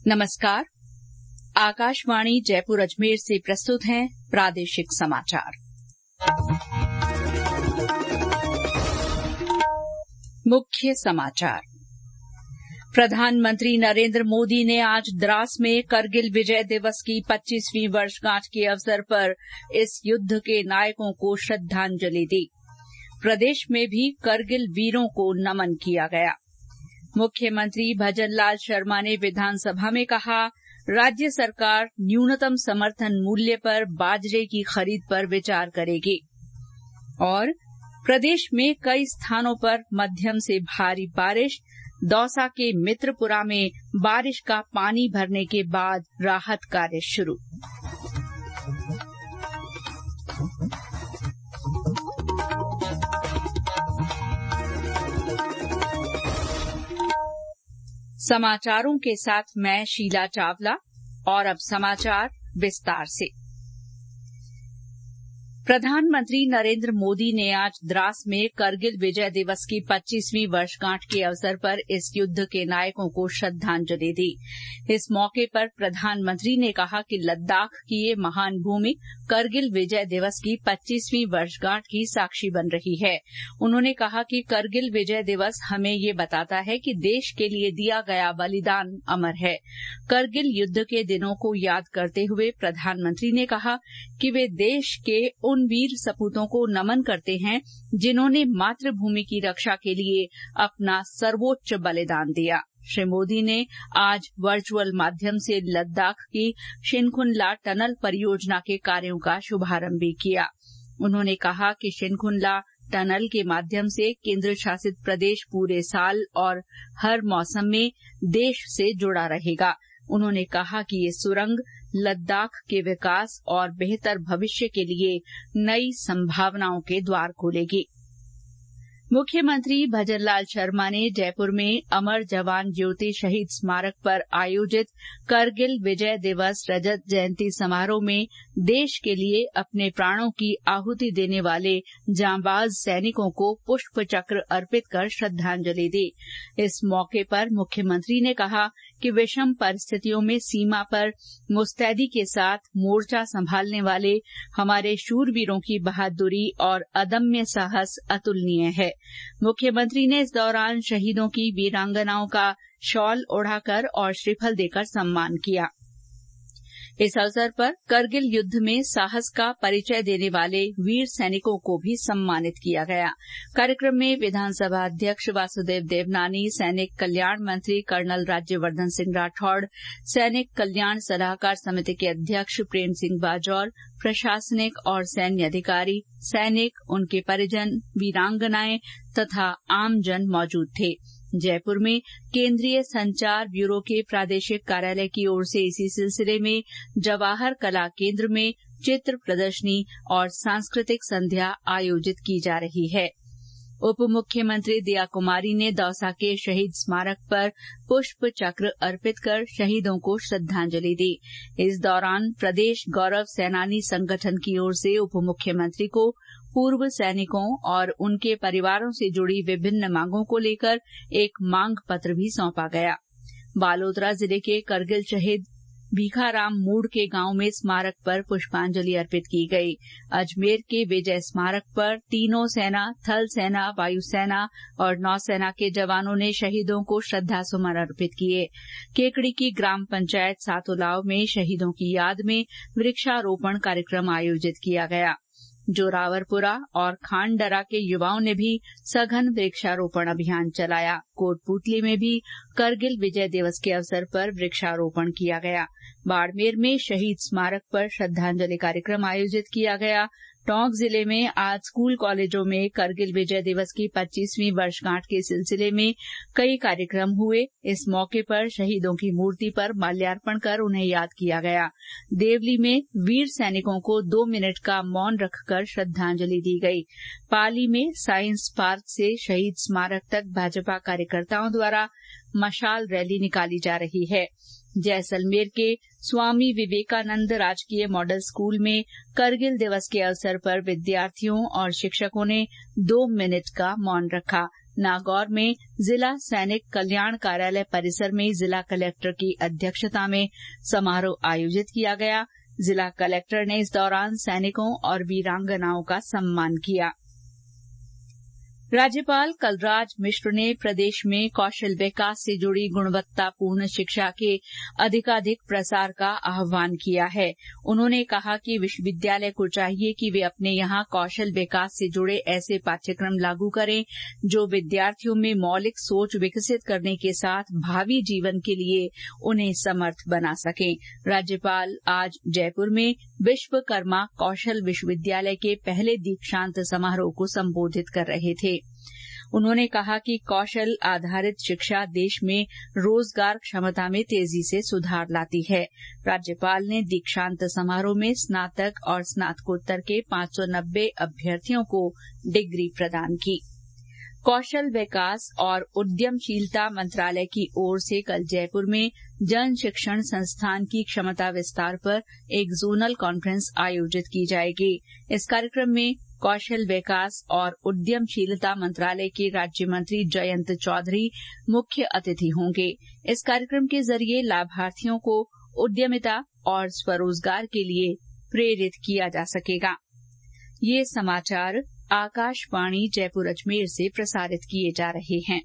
नमस्कार। आकाशवाणी जयपुर अजमेर से प्रस्तुत हैं प्रादेशिक समाचार। मुख्य समाचार। प्रधानमंत्री नरेंद्र मोदी ने आज द्रास में करगिल विजय दिवस की 25वीं वर्षगांठ के अवसर पर इस युद्ध के नायकों को श्रद्धांजलि दी। प्रदेश में भी करगिल वीरों को नमन किया गया। मुख्यमंत्री भजनलाल शर्मा ने विधानसभा में कहा, राज्य सरकार न्यूनतम समर्थन मूल्य पर बाजरे की खरीद पर विचार करेगी। और प्रदेश में कई स्थानों पर मध्यम से भारी बारिश। दौसा के मित्रपुरा में बारिश का पानी भरने के बाद राहत कार्य शुरू। समाचारों के साथ मैं शीला चावला। और अब समाचार विस्तार से। प्रधानमंत्री नरेंद्र मोदी ने आज द्रास में करगिल विजय दिवस की 25वीं वर्षगांठ के अवसर पर इस युद्ध के नायकों को श्रद्धांजलि दी। इस मौके पर प्रधानमंत्री ने कहा कि लद्दाख की ये महान भूमि करगिल विजय दिवस की 25वीं वर्षगांठ की साक्षी बन रही है। उन्होंने कहा कि करगिल विजय दिवस हमें ये बताता है कि देश के लिए दिया गया बलिदान अमर है। करगिल युद्ध के दिनों को याद करते हुए प्रधानमंत्री ने कहा कि वे देश के उन वीर सपूतों को नमन करते हैं जिन्होंने मातृभूमि की रक्षा के लिए अपना सर्वोच्च बलिदान दिया। श्री मोदी ने आज वर्चुअल माध्यम से लद्दाख की शिनकुनला टनल परियोजना के कार्यों का शुभारंभ भी किया। उन्होंने कहा कि शिनकुनला टनल के माध्यम से केंद्र शासित प्रदेश पूरे साल और हर मौसम में देश से जुड़ा रहेगा। उन्होंने कहा कि ये सुरंग लद्दाख के विकास और बेहतर भविष्य के लिए नई संभावनाओं के द्वार खोलेगी। मुख्यमंत्री भजनलाल शर्मा ने जयपुर में अमर जवान ज्योति शहीद स्मारक पर आयोजित करगिल विजय दिवस रजत जयंती समारोह में देश के लिए अपने प्राणों की आहुति देने वाले जांबाज सैनिकों को पुष्प चक्र अर्पित कर श्रद्धांजलि दी। इस मौके पर मुख्यमंत्री ने कहा कि विषम परिस्थितियों में सीमा पर मुस्तैदी के साथ मोर्चा संभालने वाले हमारे शूरवीरों की बहादुरी और अदम्य साहस अतुलनीय है। मुख्यमंत्री ने इस दौरान शहीदों की वीरांगनाओं का शॉल ओढ़ाकर और श्रीफल देकर सम्मान किया। इस अवसर पर करगिल युद्ध में साहस का परिचय देने वाले वीर सैनिकों को भी सम्मानित किया गया। कार्यक्रम में विधानसभा अध्यक्ष वासुदेव देवनानी, सैनिक कल्याण मंत्री कर्नल राज्यवर्धन सिंह राठौड़, सैनिक कल्याण सलाहकार समिति के अध्यक्ष प्रेम सिंह बाजौर, प्रशासनिक और सैन्य अधिकारी, सैनिक, उनके परिजन, वीरांगनाएं तथा आमजन मौजूद थे। जयपुर में केंद्रीय संचार ब्यूरो के प्रादेशिक कार्यालय की ओर से इसी सिलसिले में जवाहर कला केंद्र में चित्र प्रदर्शनी और सांस्कृतिक संध्या आयोजित की जा रही है। उप मुख्यमंत्री दिया कुमारी ने दौसा के शहीद स्मारक पर पुष्प चक्र अर्पित कर शहीदों को श्रद्धांजलि दी। इस दौरान प्रदेश गौरव सेनानी संगठन की ओर से उप मुख्यमंत्री को पूर्व सैनिकों और उनके परिवारों से जुड़ी विभिन्न मांगों को लेकर एक मांग पत्र भी सौंपा गया। बालोतरा जिले के करगिल शहीद भीखाराम मूड के गांव में स्मारक पर पुष्पांजलि अर्पित की गई। अजमेर के विजय स्मारक पर तीनों सेना, थल सेना, वायुसेना और नौसेना के जवानों ने शहीदों को श्रद्धासुमन अर्पित किए। केकड़ी की ग्राम पंचायत सातोलाव में शहीदों की याद में वृक्षारोपण कार्यक्रम आयोजित किया गया। जोरावरपुरा और खांडरा के युवाओं ने भी सघन वृक्षारोपण अभियान चलाया। कोटपूतली में भी करगिल विजय दिवस के अवसर पर वृक्षारोपण किया गया। बाड़मेर में शहीद स्मारक पर श्रद्धांजलि कार्यक्रम आयोजित किया गया। टोंक जिले में आज स्कूल कॉलेजों में करगिल विजय दिवस की 25वीं वर्षगांठ के सिलसिले में कई कार्यक्रम हुए। इस मौके पर शहीदों की मूर्ति पर माल्यार्पण कर उन्हें याद किया गया। देवली में वीर सैनिकों को 2 मिनट का मौन रखकर श्रद्धांजलि दी गई। पाली में साइंस पार्क से शहीद स्मारक तक भाजपा कार्यकर्ताओं द्वारा मशाल रैली निकाली जा रही है। जैसलमेर के स्वामी विवेकानंद राजकीय मॉडल स्कूल में करगिल दिवस के अवसर पर विद्यार्थियों और शिक्षकों ने 2 मिनट का मौन रखा। नागौर में जिला सैनिक कल्याण कार्यालय परिसर में जिला कलेक्टर की अध्यक्षता में समारोह आयोजित किया गया। जिला कलेक्टर ने इस दौरान सैनिकों और वीरांगनाओं का सम्मान किया। राज्यपाल कलराज मिश्र ने प्रदेश में कौशल विकास से जुड़ी गुणवत्तापूर्ण शिक्षा के अधिकाधिक प्रसार का आह्वान किया है। उन्होंने कहा कि विश्वविद्यालय को चाहिए कि वे अपने यहाँ कौशल विकास से जुड़े ऐसे पाठ्यक्रम लागू करें जो विद्यार्थियों में मौलिक सोच विकसित करने के साथ भावी जीवन के लिए उन्हें समर्थ बना सकें। राज्यपाल आज जयपुर में विश्वकर्मा कौशल विश्वविद्यालय के पहले दीक्षांत समारोह को संबोधित कर रहे थे। उन्होंने कहा कि कौशल आधारित शिक्षा देश में रोजगार क्षमता में तेजी से सुधार लाती है। राज्यपाल ने दीक्षांत समारोह में स्नातक और स्नातकोत्तर के 590 अभ्यर्थियों को डिग्री प्रदान की। कौशल विकास और उद्यमशीलता मंत्रालय की ओर से कल जयपुर में जन शिक्षण संस्थान की क्षमता विस्तार पर एक जोनल कॉन्फ्रेंस आयोजित की जाएगी। इस कार्यक्रम में कौशल विकास और उद्यमशीलता मंत्रालय के राज्य मंत्री जयंत चौधरी मुख्य अतिथि होंगे। इस कार्यक्रम के जरिए लाभार्थियों को उद्यमिता और स्वरोजगार के लिए प्रेरित किया जा सकेगा। ये समाचार आकाशवाणी जयपुर अजमेर से प्रसारित किए जा रहे हैं।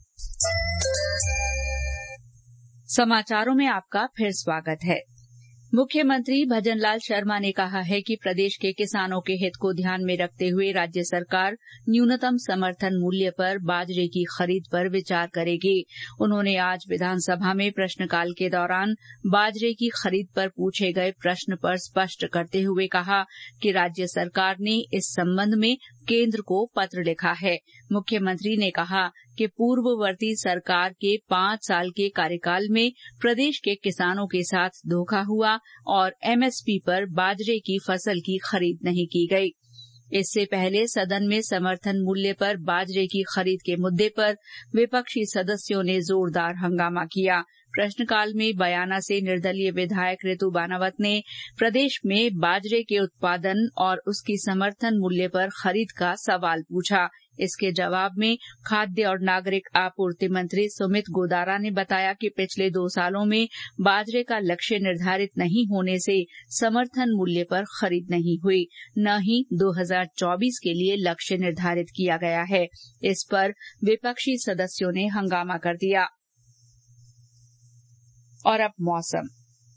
समाचारों में आपका फिर स्वागत है। मुख्यमंत्री भजनलाल शर्मा ने कहा है कि प्रदेश के किसानों के हित को ध्यान में रखते हुए राज्य सरकार न्यूनतम समर्थन मूल्य पर बाजरे की खरीद पर विचार करेगी। उन्होंने आज विधानसभा में प्रश्नकाल के दौरान बाजरे की खरीद पर पूछे गए प्रश्न पर स्पष्ट करते हुए कहा कि राज्य सरकार ने इस संबंध में केंद्र को पत्र लिखा है। मुख्यमंत्री ने कहा कि पूर्ववर्ती सरकार के 5 साल के कार्यकाल में प्रदेश के किसानों के साथ धोखा हुआ और एमएसपी पर बाजरे की फसल की खरीद नहीं की गई। इससे पहले सदन में समर्थन मूल्य पर बाजरे की खरीद के मुद्दे पर विपक्षी सदस्यों ने जोरदार हंगामा किया। प्रश्नकाल में बयाना से निर्दलीय विधायक ऋतु बानावत ने प्रदेश में बाजरे के उत्पादन और उसकी समर्थन मूल्य पर खरीद का सवाल पूछा। इसके जवाब में खाद्य और नागरिक आपूर्ति मंत्री सुमित गोदारा ने बताया कि पिछले 2 सालों में बाजरे का लक्ष्य निर्धारित नहीं होने से समर्थन मूल्य पर खरीद नहीं हुई, न ही 2024 के लिए लक्ष्य निर्धारित किया गया है। इस पर विपक्षी सदस्यों ने हंगामा कर दिया। और अब मौसम।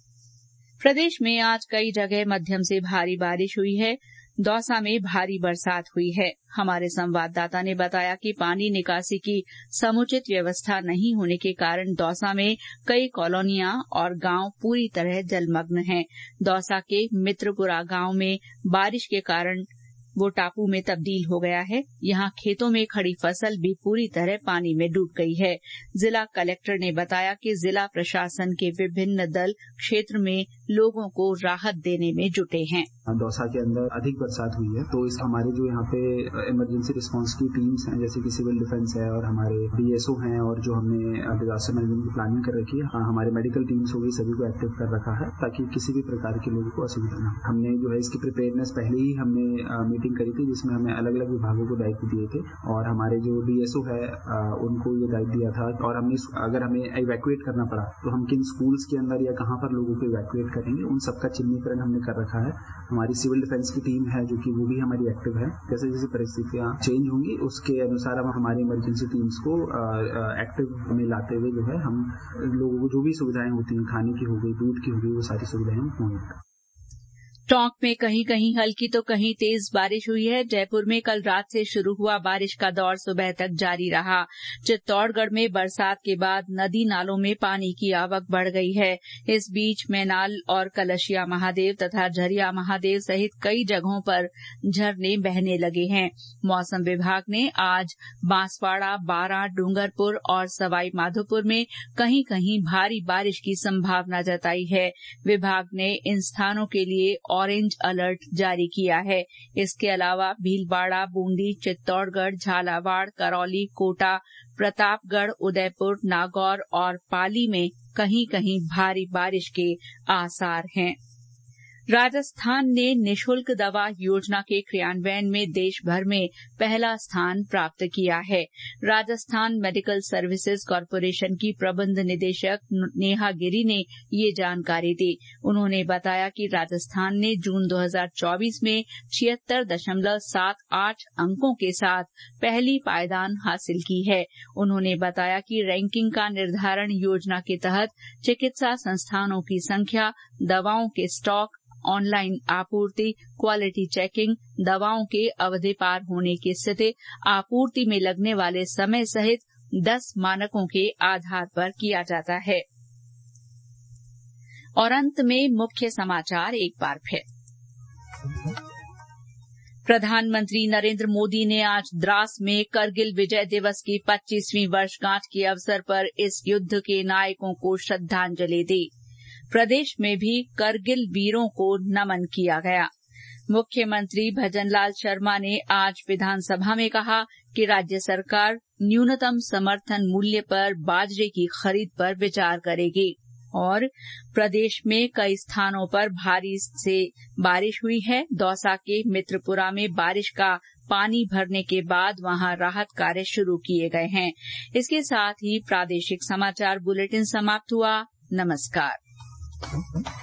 प्रदेश में आज कई जगह मध्यम से भारी बारिश हुई है। दौसा में भारी बरसात हुई है। हमारे संवाददाता ने बताया कि पानी निकासी की समुचित व्यवस्था नहीं होने के कारण दौसा में कई कॉलोनियां और गांव पूरी तरह जलमग्न हैं। दौसा के मित्रपुरा गांव में बारिश के कारण वो टापू में तब्दील हो गया है। यहाँ खेतों में खड़ी फसल भी पूरी तरह पानी में डूब गई है। जिला कलेक्टर ने बताया कि जिला प्रशासन के विभिन्न दल क्षेत्र में लोगों को राहत देने में जुटे हैं। दौसा के अंदर अधिक बरसात हुई है तो इस हमारे जो यहाँ पे इमरजेंसी रिस्पांस की टीम्स हैं, जैसे कि सिविल डिफेंस है और हमारे डीएसओ हैं और जो हमने डिजास्टर मैनेजमेंट की प्लानिंग कर रखी है, हमारे मेडिकल टीम्स हो गई, सभी को एक्टिव कर रखा है ताकि किसी भी प्रकार के लोगों को असुविधा न हो। हमने जो है इसकी प्रिपेयरनेस पहले ही हमने मीटिंग करी थी जिसमें हमने अलग अलग विभागों को दायित्व दिए थे और हमारे जो डीएसओ है उनको ये दायित्व दिया था और हमने अगर हमें इवैक्यूएट करना पड़ा तो हम किन स्कूल्स के अंदर या कहाँ पर लोगों को इवैक्यूएट करेंगे, उन सबका चिन्हीकरण हमने कर रखा है। हमारी सिविल डिफेंस की टीम है जो कि वो भी हमारी एक्टिव है। जैसे जैसे परिस्थितियां चेंज होंगी उसके अनुसार हम हमारी इमरजेंसी टीम्स को एक्टिव में लाते हुए जो है हम लोगों को जो भी सुविधाएं होती हैं, खाने की हो गई, दूध की हो गई, वो सारी सुविधाएं होंगी। टोंक में कहीं कहीं हल्की तो कहीं तेज बारिश हुई है। जयपुर में कल रात से शुरू हुआ बारिश का दौर सुबह तक जारी रहा। चित्तौड़गढ़ में बरसात के बाद नदी नालों में पानी की आवक बढ़ गई है। इस बीच मैनाल और कलशिया महादेव तथा झरिया महादेव सहित कई जगहों पर झरने बहने लगे हैं। मौसम विभाग ने आज बांसवाड़ा, बारां, डूंगरपुर और सवाई माधोपुर में कहीं कहीं भारी बारिश की संभावना जताई है। विभाग ने इन स्थानों के लिए ऑरेंज अलर्ट जारी किया है। इसके अलावा भीलवाड़ा, बूंदी, चित्तौड़गढ़, झालावाड़, करौली, कोटा, प्रतापगढ़, उदयपुर, नागौर और पाली में कहीं कहीं भारी बारिश के आसार हैं। राजस्थान ने निःशुल्क दवा योजना के क्रियान्वयन में देश भर में पहला स्थान प्राप्त किया है। राजस्थान मेडिकल सर्विसेज कॉर्पोरेशन की प्रबंध निदेशक नेहा गिरी ने ये जानकारी दी। उन्होंने बताया कि राजस्थान ने जून 2024 में 76.78 अंकों के साथ पहली पायदान हासिल की है। उन्होंने बताया कि रैंकिंग का निर्धारण योजना के तहत चिकित्सा संस्थानों की संख्या, दवाओं के स्टॉक, ऑनलाइन आपूर्ति, क्वालिटी चेकिंग, दवाओं के अवधि पार होने की स्थिति, आपूर्ति में लगने वाले समय सहित 10 मानकों के आधार पर किया जाता है। और अंत में मुख्य समाचार एक बार फिर। प्रधानमंत्री नरेंद्र मोदी ने आज द्रास में करगिल विजय दिवस की 25वीं वर्षगांठ के अवसर पर इस युद्ध के नायकों को श्रद्धांजलि दी। प्रदेश में भी करगिल वीरों को नमन किया गया। मुख्यमंत्री भजनलाल शर्मा ने आज विधानसभा में कहा कि राज्य सरकार न्यूनतम समर्थन मूल्य पर बाजरे की खरीद पर विचार करेगी। और प्रदेश में कई स्थानों पर भारी से बारिश हुई है। दौसा के मित्रपुरा में बारिश का पानी भरने के बाद वहां राहत कार्य शुरू किए गए हैं। इसके साथ ही प्रादेशिक समाचार बुलेटिन समाप्त हुआ। नमस्कार।